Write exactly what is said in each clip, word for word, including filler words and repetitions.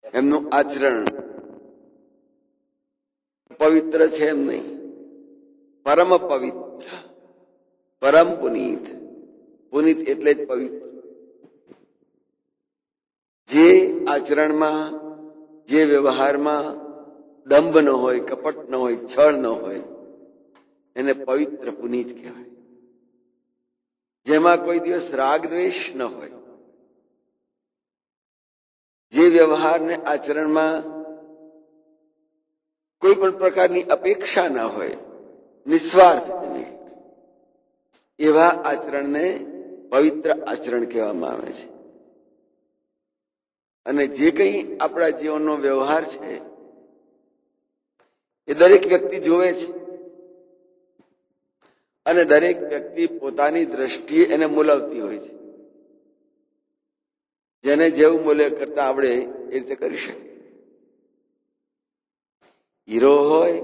એમનું આચરણ પવિત્ર છે એમ નહીં, પરમ પવિત્ર, પરમ પુનીત. પુનીત એટલે જ પવિત્ર. જે આચરણમાં, જે વ્યવહારમાં દંભ ન હોય, કપટ ન હોય, છળ ન હોય, એને પવિત્ર પુનીત કહેવાય. જેમાં કોઈ દિવસ રાગ દ્વેષ ન હોય, જે વ્યવહારને આચરણમાં કોઈ પણ પ્રકારની અપેક્ષા ના હોય, નિસ્વાર્થ એવા આચરણને પવિત્ર આચરણ કહેવામાં આવે છે. અને જે કંઈ આપણા જીવનનો વ્યવહાર છે એ દરેક વ્યક્તિ જોવે છે અને દરેક વ્યક્તિ પોતાની દ્રષ્ટિએ એને મૂલવતી હોય છે. જેને જેવું મૂલ્ય કરતા આવડે એ રીતે કરી શકે. હીરો હોય,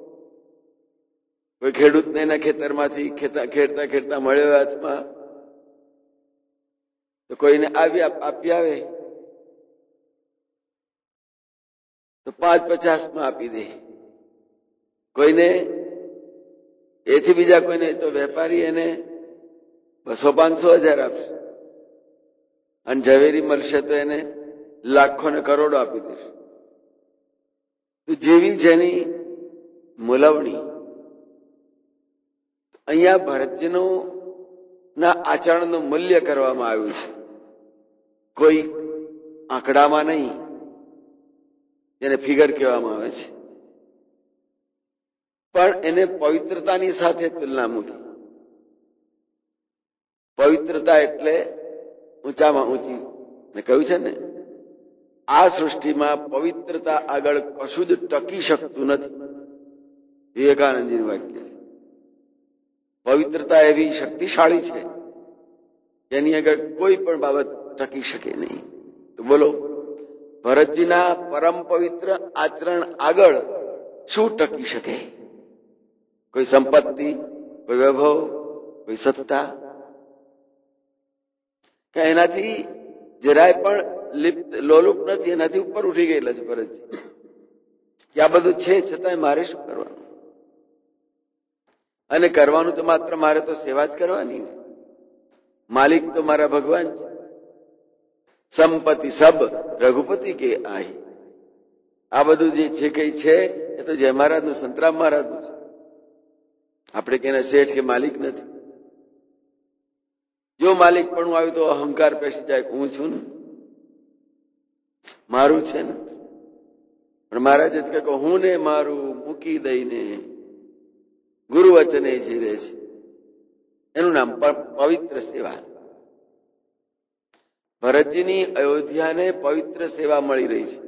કોઈ ખેડૂતને એના ખેતરમાંથી ખેતા ખેડતા ખેડતા મળ્યો હાથમાં, તો કોઈને આવી આપી આવે તો પાંચ પચાસ માં આપી દે. કોઈને એથી બીજા કોઈને તો વેપારી એને બસો પાંચસો હજાર આપશે, અને ઝવેરી મળશે તો એને લાખો ને કરોડો આપી દેશે. તો જેવી જેની મૂલવણી. અહીંયા ભરતજીનું ના આચરણનું મૂલ્ય કરવામાં આવ્યું છે, કોઈ આંકડામાં નહીં, જેને ફિગર કહેવામાં આવે છે, પણ એને પવિત્રતાની સાથે તુલના મૂકી. પવિત્રતા એટલે ઊંચામાં ઊંચી. મેં કહ્યું છે ને, આ સૃષ્ટિમાં પવિત્રતા આગળ કશું જ ટકી શકતું નથી. વિવેકાનંદજીનું વાક્ય છે. પવિત્રતા એવી શક્તિશાળી છે જેની આગળ કોઈ પણ બાબત ટકી શકે નહીં. તો બોલો, ભરતજીના પરમ પવિત્ર આચરણ આગળ શું ટકી શકે? કોઈ સંપત્તિ, કોઈ વૈભવ, કોઈ સત્તા? કે એનાથી જરાય પણ લિપ્ત લોલુપ નથી, એનાથી ઉપર ઉઠી ગયેલા છે ભરતજી. કે આ બધું છે છતાંય મારે શું કરવાનું? અને કરવાનું તો માત્ર મારે તો સેવા જ કરવાની ને. માલિક તો મારા ભગવાન છે. સંપત્તિ સબ રઘુપતિ કે આહી. આ બધું જે છે કઈ છે એ તો જય મહારાજનું, સંતરામ મહારાજનું છે. આપણે કે શેઠ કે માલિક નથી. જો માલિક પણ આવ્યું તો અહંકાર પેસી જાય, હું છું ને, મારું છે ને. પણ મહારાજ જ કહે હું ને મારું મૂકી દઈને ગુરુ વચને જીરે છે. એનું નામ પવિત્ર સેવા. ભરતજીની અયોધ્યાને પવિત્ર સેવા મળી રહી છે,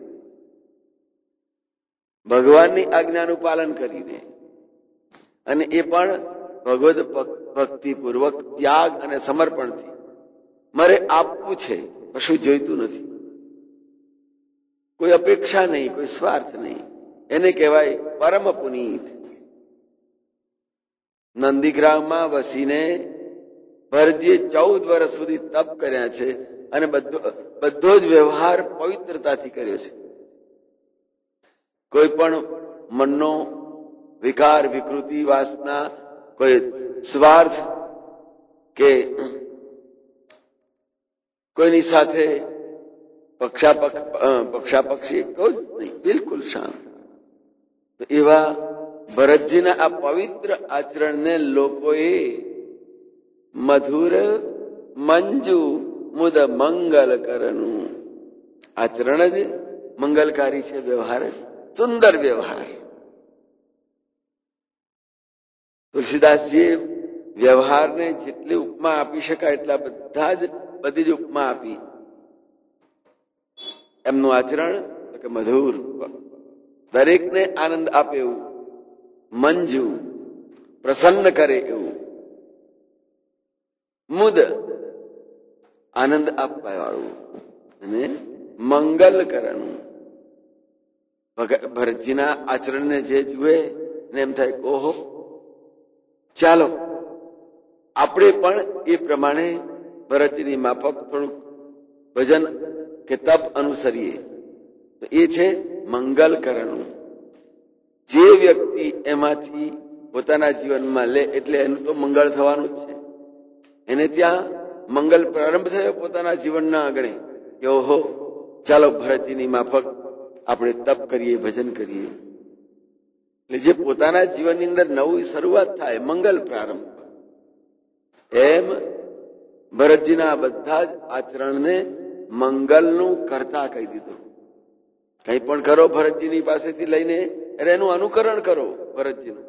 ભગવાનની આજ્ઞાનું પાલન કરીને. અને એ પણ ભગવદ ભક્તિપૂર્વક, ત્યાગ અને સમર્પણથી. મારે આપવું છે, કશું જોઈતું નથી, કોઈ અપેક્ષા નહીં, કોઈ સ્વાર્થ નહીં. એને કહેવાય પરમ પુનીત. નંદીગ્રામમાં વસીને ભરતજીએ ચૌદ વર્ષ સુધી તપ કર્યા છે અને બધો બધો જ વ્યવહાર પવિત્રતાથી કર્યો છે. કોઈ પણ મનનો વિકાર, વિકૃતિ, વાસના, કોઈ સ્વાર્થ કે કોઈની સાથે પક્ષાપક્ષ પક્ષાપક્ષી કોઈ જ નહીં, બિલકુલ શાંત. એવા ભરતજીના આ પવિત્ર આચરણને લોકોએ મધુર મંજુ મુદ મંગલ કરનું. આચરણ જ મંગલકારી છે, વ્યવહાર જ સુંદર વ્યવહાર. તુલસીદાસજીએ વ્યવહારને જેટલી ઉપમા આપી શકાય એટલા બધા જ બધી જ ઉપમા આપી. એમનું આચરણ કે મધુર, દરેકને આનંદ આપે એવું, મંજુ પ્રસન્ન કરે એવું, મુદ આનંદ આપવા વાળું, અને મંગલ કરવાનું. ભરતજીના આચરણને જે જુએ ને એમ થાય ઓહો, ચાલો આપણે પણ એ પ્રમાણે ભરતજીની માફક થોડુંક ભજન કે તપ અનુસરીએ. તો એ છે મંગલ કરણું. જે વ્યક્તિ એમાંથી પોતાના જીવનમાં લે એટલે એનું તો મંગળ થવાનું જ છે. એને ત્યાં મંગલ પ્રારંભ થયો પોતાના જીવનના આગળ કે ઓહો ચાલો ભરતજીની માફક આપણે તપ કરીએ, ભજન કરીએ. એટલે જે પોતાના જીવનની અંદર નવી શરૂઆત થાય, મંગલ પ્રારંભ, એમ ભરતજીના બધા જ આચરણને મંગલનું કરતા કહી દીધું. કંઈ પણ કરો ભરતજીની પાસેથી લઈને એનું અનુકરણ કરો. ભરતજીનું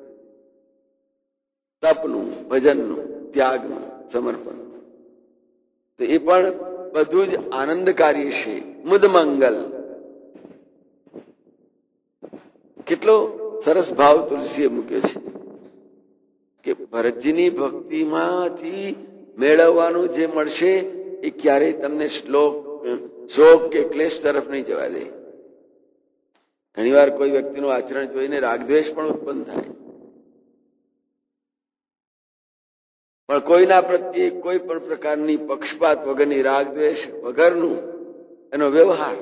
તપનું, ભજનનું, ત્યાગનું, સમર્પણનું, તો એ પણ બધું જ આનંદકારી છે. મુદ મંગલ, કેટલો સરસ ભાવ તુલસીએ મૂક્યો છે કે ભરતજીની ભક્તિમાંથી મેળવવાનું જે મળશે એ ક્યારેય તમને શ્લોક શોક કે ક્લેશ તરફ નહીં જવા દે. ઘણી વાર કોઈ વ્યક્તિનું આચરણ જોઈને રાગદ્વેષ પણ ઉત્પન્ન થાય, પણ કોઈના પ્રત્યે કોઈ પણ પ્રકારની પક્ષપાત વગરની, રાગદ્વેષ વગરનું એનો વ્યવહાર,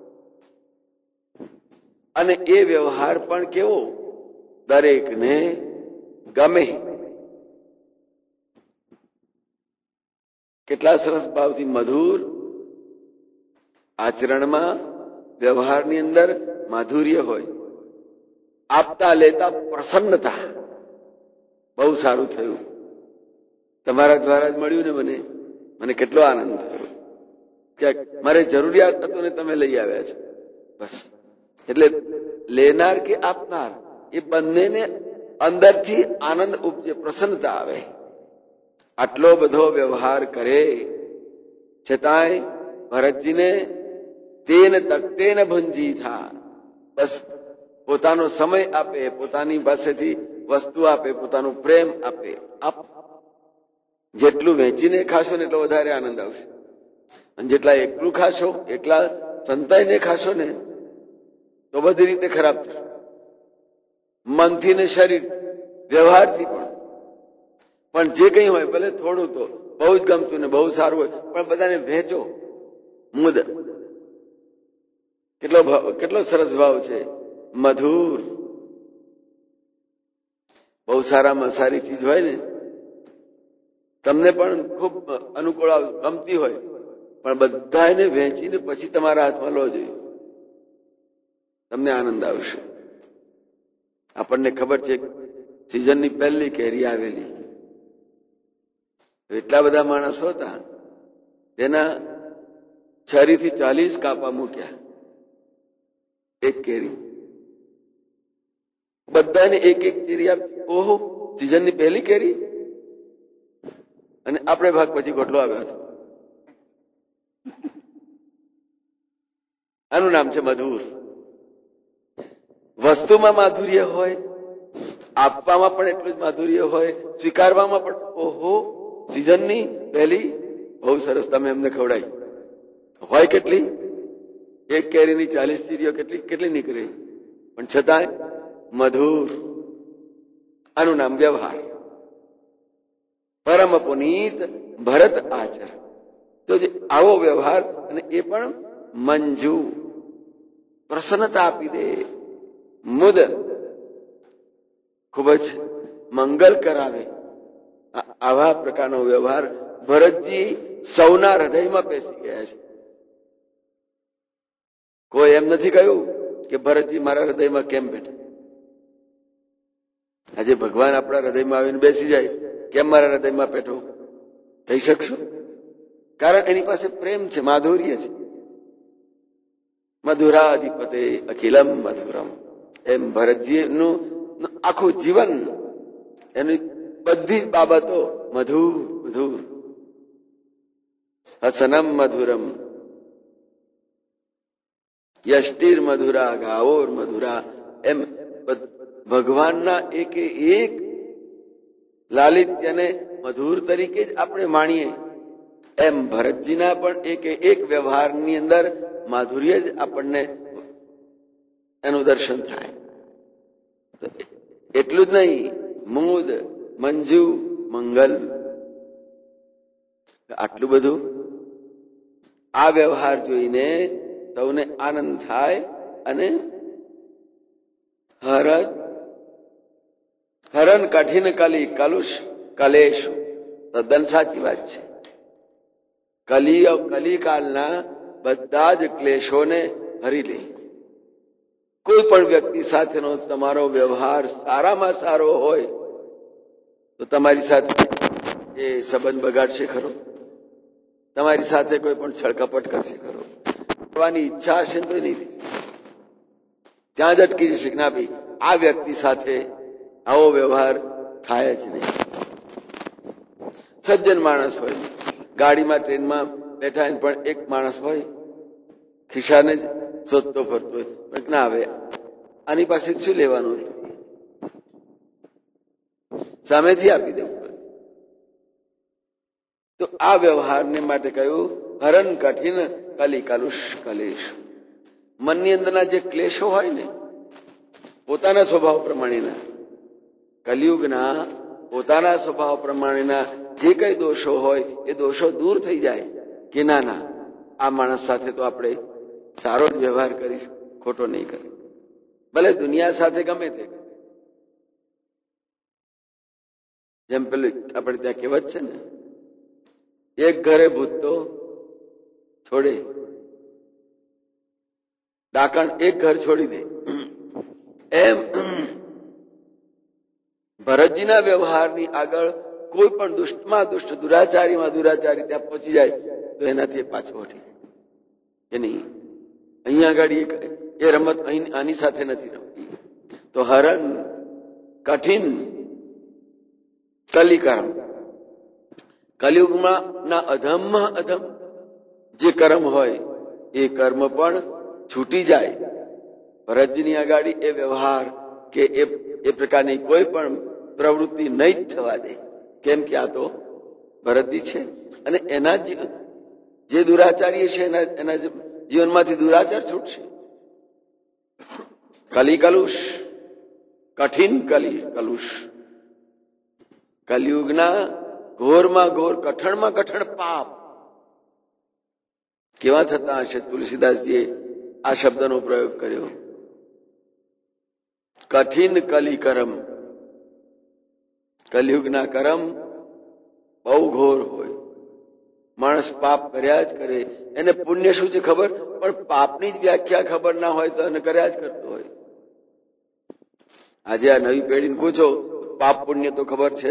અને એ વ્યવહાર પણ કેવો દરેકને ગમે. કેટલા સરસ ભાવથી મધુર આચરણમાં, વ્યવહારની અંદર માધુર્ય હોય. આપતા લેતા પ્રસન્નતા. બહુ સારું થયું, તમારા દ્વારા જ મળ્યું ને મને મને કેટલો આનંદ થયો કે મારે જરૂરિયાત હતું ને તમે લઈ આવ્યા છો. બસ એટલે લેનાર કે આપનાર એ બંનેને અંદરથી આનંદ ઉપજે, પ્રસન્નતા આવે. આટલો બધો વ્યવહાર કરે છતાંય ભરતજીને તેન તકતેન ભંજી થા. બસ પોતાનો સમય આપે, પોતાની પાસેથી વસ્તુ આપે, પોતાનો પ્રેમ આપે. આપ જેટલું વેચીને ખાશો ને એટલો વધારે આનંદ આવશે, અને જેટલા એકલું ખાશો, એકલા સંતાઈને ખાશો ને તો બધી રીતે ખરાબ થશે, મનથી ને શરીર, વ્યવહારથી પણ. પણ જે કંઈ હોય, ભલે થોડું, તો બહુ જ ગમતું ને બહુ સારું હોય, પણ બધાને વહેંચો. મુદ, કેટલો ભાવ, કેટલો સરસ ભાવ છે. મધુર, બહુ સારામાં સારી ચીજ હોય ને, તમને પણ ખૂબ અનુકૂળ ગમતી હોય, પણ બધાને વહેંચીને પછી તમારા હાથમાં લો જોઈએ, તમને આનંદ આવશે. આપણને ખબર છે સિઝનની પહેલી કેરી આવેલી, એટલા બધા માણસો હતા, તેના છરીથી ચાલીસ કાપા મૂક્યા એક કેરી, બધાને એક એક ચીરી આપી. ઓહો, સિઝનની પહેલી કેરી, અને આપણે ભાગ પછી ગોટલો આવ્યો હતો. આનું નામ છે મધુર. વસ્તુમાં માધુર્ય હોય, આપવામાં પણ એટલું જ માધુર્ય હોય, સ્વીકારવામાં પણ. ઓહો, સિઝનની પહેલી, બહુ સરસ, તમે એમને ખવડાવી. હોય કેટલી, એક કેરીની ચાલીસ ચીરીઓ કેટલી કેટલી નીકળે, પણ છતાંય મધુર. આનું નામ વ્યવહાર. પરમ પુનીત ભરત આચર. તો જે આવો વ્યવહાર, અને એ પણ મંજુ, પ્રસન્નતા આપી દે. મુદ, ખૂબ જ મંગલ કરાવે. આવા પ્રકારનો વ્યવહાર ભરતજી સૌના હૃદયમાં બેસી ગયા છે. કોઈ એમ નથી કહ્યું કે ભરતજી મારા હૃદયમાં કેમ બેઠા. આજે ભગવાન આપણા હૃદયમાં આવીને બેસી જાય, કેમ મારા હૃદયમાં બેઠો કહી શકશું? કારણ એની પાસે પ્રેમ છે, માધુર્ય છે. મધુરાધિપતે અખિલમ મધુરમ. એમ ભરતજીનું આખું જીવન, એની બધી બાબતો મધુર મધુર. હસનમ મધુરમ, યષ્ટિર મધુરા, ગાઓર મધુરા. એમ ભગવાનના એક એક લાલિત્યને મધુર તરીકે જ આપણે માણીએ, એમ ભરતજીના પણ એક એક વ્યવહારની અંદર માધુર્ય જ આપણને એનું દર્શન થાય. એટલું જ નહીં, મુદ, મંજુ, મંગલ, આટલું બધું. આ વ્યવહાર જોઈને સૌને આનંદ થાય અને હરજ હરન કઠિન કલી કલુષ કલેશ તદ્દન સાચી વાત છે. કલી કલિકાલના બધા જ ક્લેશોને હરી લે. કોઈ પણ વ્યક્તિ સાથેનો તમારો વ્યવહાર સારામાં સારો હોય તો તમારી સાથે એ સંબંધ બગાડશે ખરો? તમારી સાથે કોઈ પણ છળકપટ કરશે ખરો? કરવાની ઈચ્છા હશે તો નહીં, ત્યાં જ અટકી જશે કે ના ભાઈ આ વ્યક્તિ સાથે આવો વ્યવહાર થાય જ નહીં. સજ્જન માણસ હોય, ગાડીમાં ટ્રેનમાં બેઠા પણ એક માણસ હોય ખિસ્સાને જ શોધતો ફરતો હોય, પણ ના આવે આની પાસે શું લેવાનું, સામેથી આપી દેવું. તો આ વ્યવહારને માટે કહ્યું હરન કઠિન કલી કલુષ કલેશ. મનની અંદરના જે ક્લેશો હોય ને પોતાના સ્વભાવ પ્રમાણેના, કલિયુગના પોતાના સ્વભાવ પ્રમાણેના જે કઈ દોષો હોય એ દોષો દૂર થઈ જાય કે ના ના આ માણસ સાથે તો આપણે સારો જ વ્યવહાર કરીશું, ખોટો નહીં કરે, ભલે દુનિયા સાથે ગમે તે. જેમ પેલું આપણે ત્યાં કહેવત છે ને, એક ઘરે ભૂત તો છોડે, ડાકણ એક ઘર છોડી દે. એમ ભરતજીના વ્યવહારની આગળ કોઈ પણ દુષ્ટમાં દુષ્ટ, દુરાચારીમાં દુરાચારી ત્યાં પહોંચી જાય તો એનાથી પાછો હટી જાય કે નહીં, અહીંયા આગળ એ રમત અહીં આની સાથે નથી રમતી. તો હરણ કઠિન કલિકર્મ, કલિયુગમાં ના અધમમાં અધમ જે કર્મ હોય એ કર્મ પણ છૂટી જાય. ભરતજીની આગાડી એ વ્યવહાર કે એ પ્રકારની કોઈ પણ પ્રવૃત્તિ નહીં જ થવા દે. કેમ કે આ તો ભરતજી છે અને એના જે દુરાચારી છે એના એના જીવનમાંથી દુરાચાર છૂટશે. કલી કલુષ, કઠિન કલી કલુષ, કલિયુગના ઘોરમાં ઘોર, કઠણમાં કઠણ પાપ કેવા થતા હશે. તુલસીદાસજીએ આ શબ્દનો પ્રયોગ કર્યો, કઠિન કલી કરમ. કલિયુગના કરમ બહુ ઘોર હોય, માણસ પાપ કર્યા જ કરે. એને પુણ્ય શું છે ખબર, પણ પાપની જ વ્યાખ્યા ખબર ના હોય તો એને કર્યા જ કરતો હોય. આજે આ નવી પેઢીને પૂછો પાપ પુણ્ય તો ખબર છે,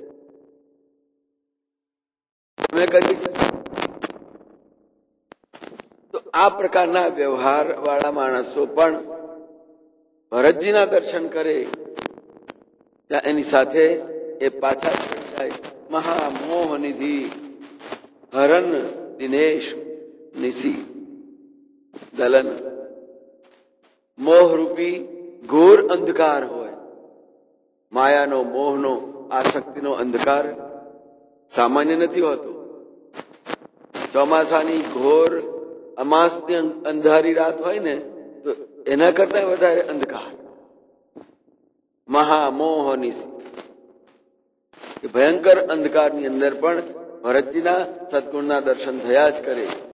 તો આ પ્રકારના વ્યવહાર વાળા માણસો પણ ભરતજીના દર્શન કરે ત્યાં એની સાથે એ પાછા જાય. મહામોહ નિધિ હરન દિનેશ નિશી દલન. મોહરૂપી ઘોર અંધકાર હોય, માયાનો, મોહનો, આસક્તિનો અંધકાર સામાન્ય નથી હોતો. ચોમાસાની ઘોર અમાસની અંધારી રાત હોય ને તો એના કરતા વધારે અંધકાર. મહામોહ નિશી, ભયંકર અંધકારની અંદર પણ ભરતજીના સદગુણના દર્શન થયા જ કરે.